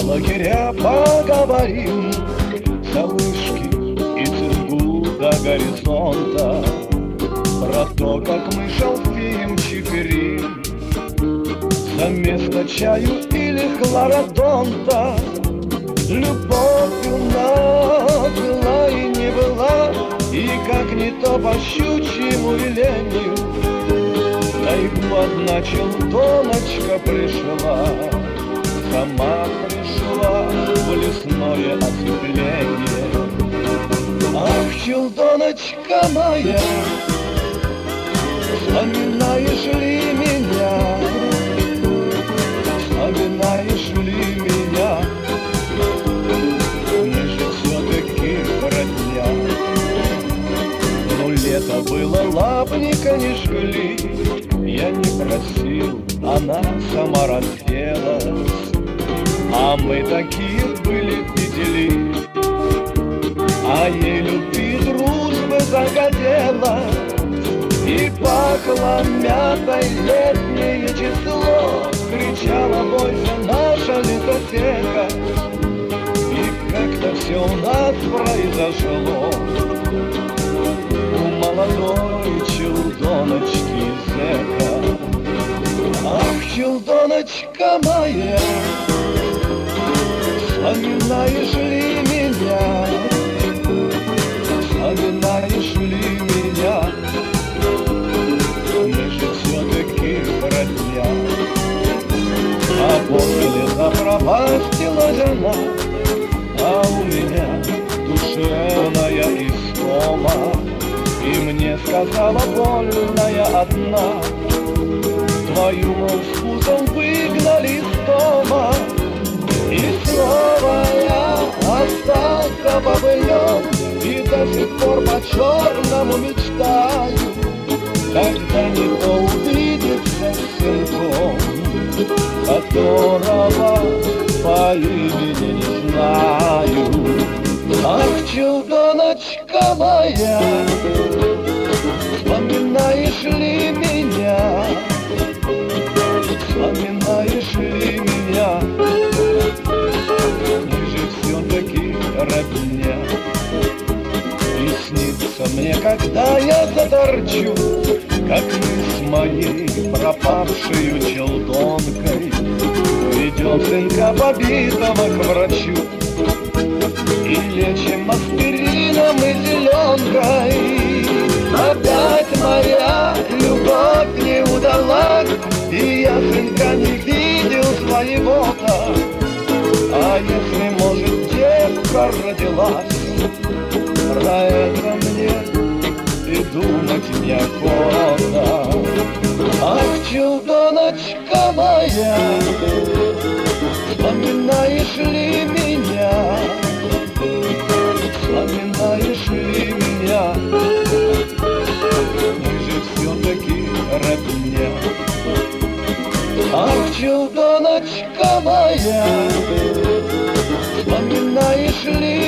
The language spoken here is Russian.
лагеря поговорим, за вышки и цингу до горизонта, про то, как мы шалфеем чиперим за место чаю или хлородонта. Любовью она была и не была, и как не то по щучьему велению. Тайгу одна челтоночка пришла, сама пришла в лесное оцепление. Ах, челтоночка моя, вспоминаешь ли меня? Вспоминаешь ли меня? Мы же все-таки родня. Но лето было, лапника не жгли, я не просил, она сама разделась. А мы такие были петели, а ей любви дружбы загодела. И пахло мятой летнее число, кричала: бойся, наша летотека. И как-то все у нас произошло у молодой челдоночки зэка. Ах, челдоночка моя, вспоминаешь ли меня? Вспоминаешь ли меня? Мы же все-таки родня. А после лета пропастила жена, а у меня душевная истома. И мне сказала больная одна: твою, мол, с вкусом выгнали из дома. И снова я остался бобылем, и до сих пор по-черному мечтаю, когда не то увидится с сынком, которого по имени не знаю. Ах, челдоночка моя, вспоминаешь ли меня? Вспоминаешь ли меня? Мы же все-таки родня. И снится мне, когда я заторчу, как мы с моей пропавшей челдонкой ведем сынка побитого к врачу и лечим аспирином и зеленкой. Опять моя любовь не удалась, и я сынка не видел своего-то. А если, может, девка родилась, про это мне и думать неохота. Ах, челдоночка моя, вспоминаешь ли меня? Вспоминаешь ли меня? Мы же все-таки родня. Ах, челдоночка моя, вспоминаешь ли